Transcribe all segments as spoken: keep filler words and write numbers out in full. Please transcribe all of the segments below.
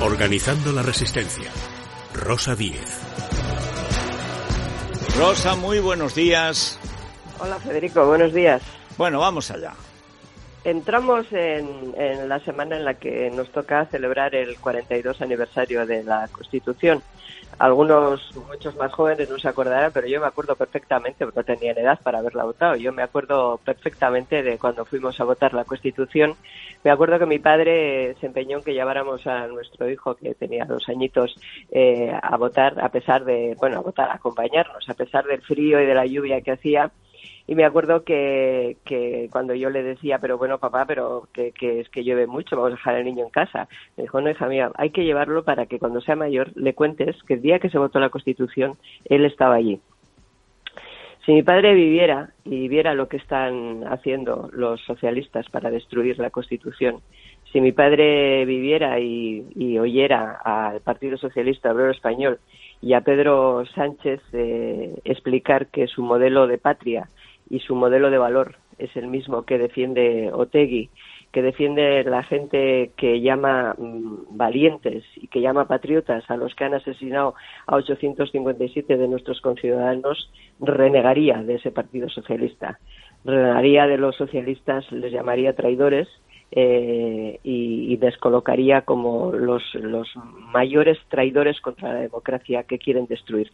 Organizando la resistencia. Rosa Díez. Rosa, muy buenos días. Hola Federico, buenos días. Bueno, vamos allá. Entramos en, en la semana en la que nos toca celebrar el cuarenta y dos aniversario de la Constitución. Algunos, muchos más jóvenes no se acordarán, pero yo me acuerdo perfectamente, porque no tenían edad para haberla votado. Yo me acuerdo perfectamente de cuando fuimos a votar la Constitución. Me acuerdo que mi padre se empeñó en que lleváramos a nuestro hijo, que tenía dos añitos, eh, a votar, a pesar de, bueno, a votar, a acompañarnos, a pesar del frío y de la lluvia que hacía. Y me acuerdo que, que cuando yo le decía, pero bueno, papá, pero que, que es que llueve mucho, vamos a dejar al niño en casa. Me dijo, no, hija mía, hay que llevarlo para que cuando sea mayor le cuentes que el día que se votó la Constitución, él estaba allí. Si mi padre viviera y viera lo que están haciendo los socialistas para destruir la Constitución, si mi padre viviera y, y oyera al Partido Socialista Obrero Español y a Pedro Sánchez eh, explicar que su modelo de patria y su modelo de valor es el mismo que defiende Otegi, que defiende la gente que llama mmm, valientes y que llama patriotas a los que han asesinado a ochocientos cincuenta y siete de nuestros conciudadanos, renegaría de ese Partido Socialista. Renegaría de los socialistas, les llamaría traidores eh, y, y descolocaría como los, los mayores traidores contra la democracia que quieren destruir.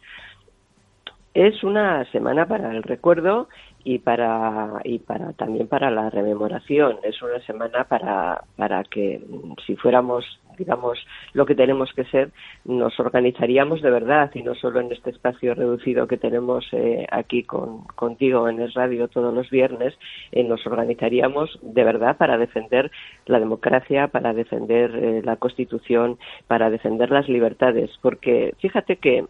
Es una semana para el recuerdo y para y para también para la rememoración. Es una semana para para que si fuéramos, digamos, lo que tenemos que ser, nos organizaríamos de verdad y no solo en este espacio reducido que tenemos eh, aquí con contigo en el radio todos los viernes. Eh, nos organizaríamos de verdad para defender la democracia, para defender eh, la Constitución, para defender las libertades, porque fíjate que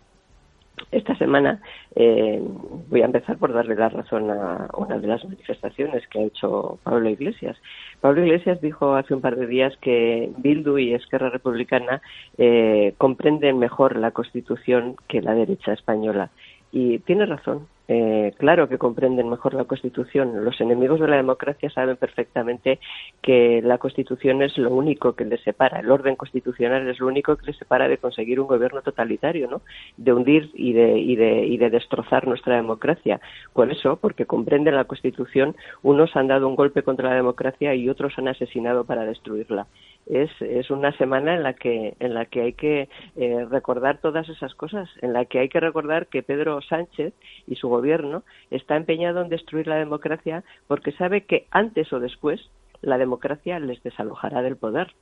esta semana eh, voy a empezar por darle la razón a una de las manifestaciones que ha hecho Pablo Iglesias. Pablo Iglesias dijo hace un par de días que Bildu y Esquerra Republicana eh, comprenden mejor la Constitución que la derecha española. Y tiene razón. Eh, claro que comprenden mejor la Constitución. Los enemigos de la democracia saben perfectamente que la Constitución es lo único que les separa, el orden constitucional es lo único que les separa de conseguir un gobierno totalitario, ¿no? De hundir y de, y de, y de destrozar nuestra democracia. Por eso, porque comprenden la Constitución, unos han dado un golpe contra la democracia y otros han asesinado para destruirla. Es, es una semana en la que en la que hay que eh, recordar todas esas cosas, en la que hay que recordar que Pedro Sánchez y su gobierno está empeñado en destruir la democracia porque sabe que antes o después la democracia les desalojará del poder.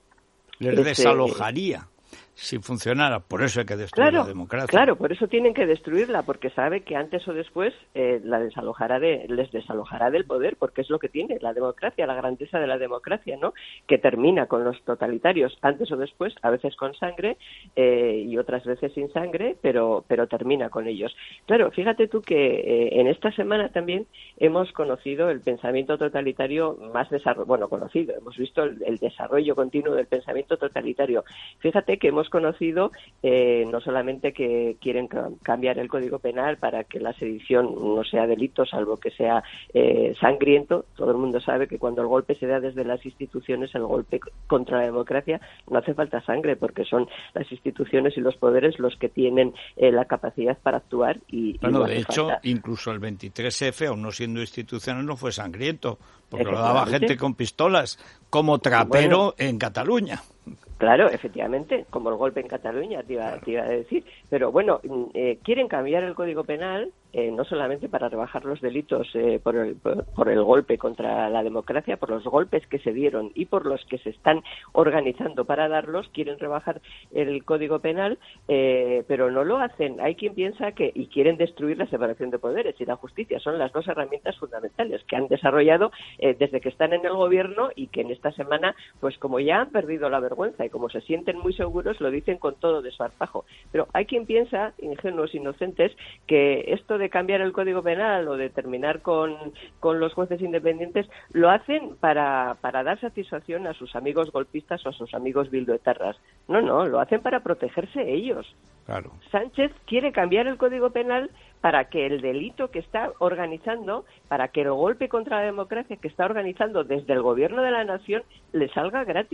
Les Ese, desalojaría si funcionara, por eso hay que destruir claro, la democracia. Claro, por eso tienen que destruirla, porque sabe que antes o después eh, la desalojará de, les desalojará del poder, porque es lo que tiene la democracia, la grandeza de la democracia, ¿no? Que termina con los totalitarios antes o después, a veces con sangre eh, y otras veces sin sangre, pero pero termina con ellos. Claro, fíjate tú que eh, en esta semana también hemos conocido el pensamiento totalitario más desarrollado, bueno, conocido, hemos visto el, el desarrollo continuo del pensamiento totalitario. Fíjate que hemos conocido eh, no solamente que quieren ca- cambiar el Código Penal para que la sedición no sea delito, salvo que sea eh, sangriento. Todo el mundo sabe que cuando el golpe se da desde las instituciones, el golpe contra la democracia, no hace falta sangre, porque son las instituciones y los poderes los que tienen eh, la capacidad para actuar. Y, bueno, y no de hace hecho, falta. incluso el veintitrés efe, aun no siendo institucional, no fue sangriento, porque lo daba gente con pistolas, como Trapero bueno, en Cataluña. Claro, efectivamente, como el golpe en Cataluña, te iba, te iba a decir. Pero bueno, eh, quieren cambiar el Código Penal, eh, no solamente para rebajar los delitos eh, por, el, por, por el golpe contra la democracia, por los golpes que se dieron y por los que se están organizando para darlos, quieren rebajar el Código Penal, eh, pero no lo hacen. Hay quien piensa que, y quieren destruir la separación de poderes y la justicia. Son las dos herramientas fundamentales que han desarrollado eh, desde que están en el gobierno y que en esta semana, pues como ya han perdido la vergüenza y como se sienten muy seguros, lo dicen con todo desparpajo. Pero hay quien piensa, ingenuos, inocentes, que esto de cambiar el Código Penal o de terminar con, con los jueces independientes lo hacen para, para dar satisfacción a sus amigos golpistas o a sus amigos bilduetarras. No, no, lo hacen para protegerse ellos. Claro. Sánchez quiere cambiar el Código Penal para que el delito que está organizando, para que el golpe contra la democracia que está organizando desde el gobierno de la nación le salga gratis.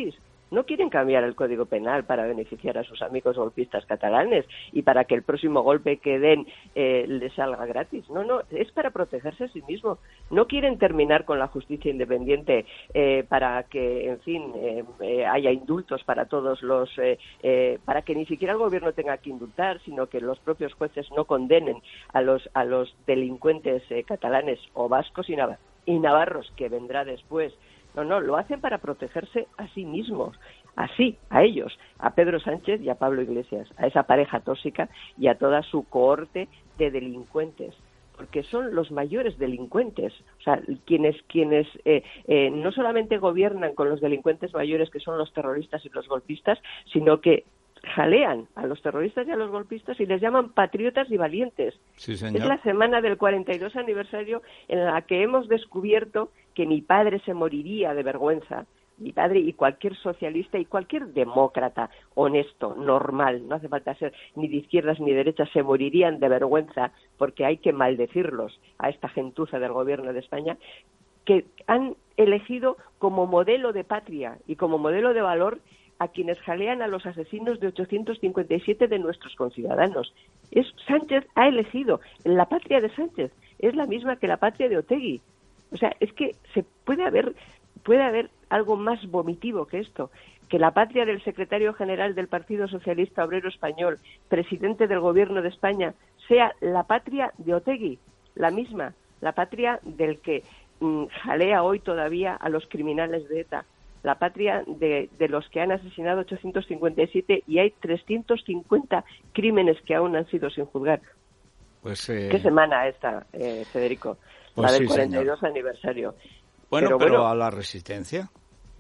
No quieren cambiar el Código Penal para beneficiar a sus amigos golpistas catalanes y para que el próximo golpe que den eh, les salga gratis. No, no, es para protegerse a sí mismo. No quieren terminar con la justicia independiente eh, para que, en fin, eh, eh, haya indultos para todos los... Eh, eh, para que ni siquiera el gobierno tenga que indultar, sino que los propios jueces no condenen a los, a los delincuentes eh, catalanes o vascos y, nav- y navarros, que vendrá después. No, no, lo hacen para protegerse a sí mismos, así, a ellos, a Pedro Sánchez y a Pablo Iglesias, a esa pareja tóxica y a toda su cohorte de delincuentes, porque son los mayores delincuentes, o sea, quienes quienes eh, eh, no solamente gobiernan con los delincuentes mayores, que son los terroristas y los golpistas, sino que jalean a los terroristas y a los golpistas y les llaman patriotas y valientes. Sí, señor. Es la semana del cuarenta y dos aniversario en la que hemos descubierto que mi padre se moriría de vergüenza, mi padre y cualquier socialista y cualquier demócrata honesto, normal, no hace falta ser ni de izquierdas ni de derechas, se morirían de vergüenza porque hay que maldecirlos a esta gentuza del gobierno de España, que han elegido como modelo de patria y como modelo de valor a quienes jalean a los asesinos de ochocientos cincuenta y siete de nuestros conciudadanos. Es Sánchez ha elegido, la patria de Sánchez es la misma que la patria de Otegi. O sea, es que se puede haber puede haber algo más vomitivo que esto, que la patria del secretario general del Partido Socialista Obrero Español, presidente del Gobierno de España, sea la patria de Otegi, la misma, la patria del que mmm, jalea hoy todavía a los criminales de ETA, la patria de, de los que han asesinado ochocientos cincuenta y siete y hay trescientos cincuenta crímenes que aún han sido sin juzgar. Pues, eh... ¿Qué semana esta, eh, Federico? Pues la del sí, cuarenta y dos señor. Aniversario. Bueno, pero, pero, bueno, a la resistencia.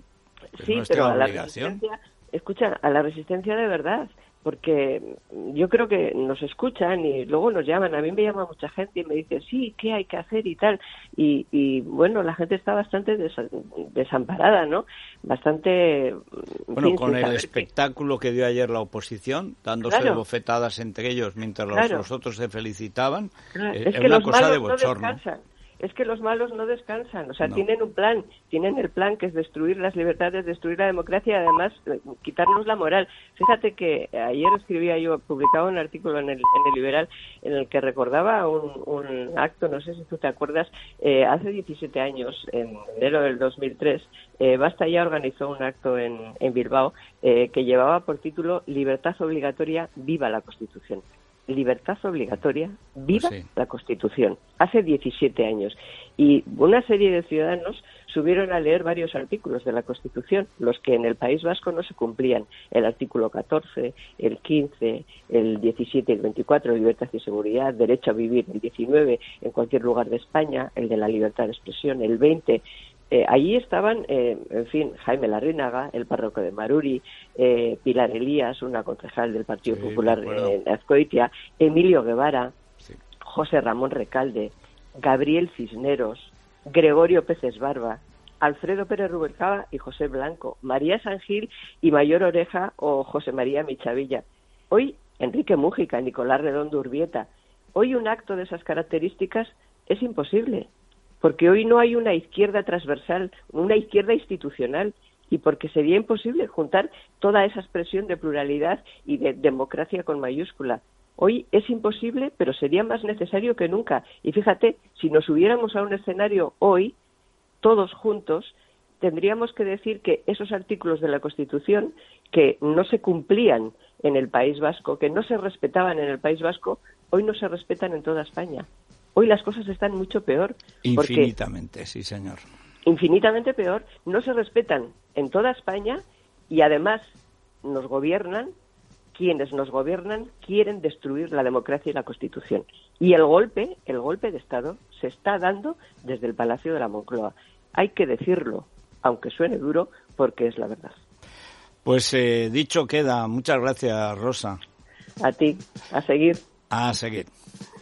Es sí, nuestra pero a la obligación. resistencia, escucha, a la resistencia de verdad, porque yo creo que nos escuchan y luego nos llaman. A mí me llama mucha gente y me dice, sí, ¿qué hay que hacer y tal? Y, y bueno, la gente está bastante des- desamparada, ¿no? Bastante... Bueno, fin, con el saber espectáculo que... que dio ayer la oposición, dándose Claro. bofetadas entre ellos mientras Claro. los, los otros se felicitaban, Claro. eh, Es es que una los cosa malos de bochorno. no descansan. Es que los malos no descansan, o sea, No. tienen un plan, tienen el plan que es destruir las libertades, destruir la democracia y además eh, quitarnos la moral. Fíjate que ayer escribía yo, publicaba un artículo en el, en el Liberal en el que recordaba un, un acto, no sé si tú te acuerdas, eh, hace diecisiete años, en enero del dos mil tres, eh, Basta Ya organizó un acto en, en Bilbao eh, que llevaba por título Libertad obligatoria, viva la Constitución. Libertad obligatoria, viva Pues sí. la Constitución, hace diecisiete años. Y una serie de ciudadanos subieron a leer varios artículos de la Constitución, los que en el País Vasco no se cumplían. El artículo catorce, el quince, el diecisiete y el veinticuatro, libertad y seguridad, derecho a vivir, el diecinueve, en cualquier lugar de España, el de la libertad de expresión, el veinte... Eh, allí estaban, eh, en fin, Jaime Larrínaga, el párroco de Maruri, eh, Pilar Elías, una concejal del Partido Sí, Popular me acuerdo. en Azcoitia, Emilio Guevara, Sí. José Ramón Recalde, Gabriel Cisneros, Gregorio Peces Barba, Alfredo Pérez Rubalcaba y José Blanco, María San Gil y Mayor Oreja o José María Michavilla. Hoy, Enrique Mújica, Nicolás Redondo Urbieta. Hoy un acto de esas características es imposible, porque hoy no hay una izquierda transversal, una izquierda institucional, y porque sería imposible juntar toda esa expresión de pluralidad y de democracia con mayúscula. Hoy es imposible, pero sería más necesario que nunca. Y fíjate, si nos hubiéramos a un escenario hoy, todos juntos, tendríamos que decir que esos artículos de la Constitución que no se cumplían en el País Vasco, que no se respetaban en el País Vasco, hoy no se respetan en toda España. Hoy las cosas están mucho peor. Infinitamente, sí, señor. Infinitamente peor. No se respetan en toda España y además nos gobiernan, quienes nos gobiernan quieren destruir la democracia y la Constitución. Y el golpe, el golpe de Estado, se está dando desde el Palacio de la Moncloa. Hay que decirlo, aunque suene duro, porque es la verdad. Pues eh, dicho queda. Muchas gracias, Rosa. A ti, a seguir. A seguir.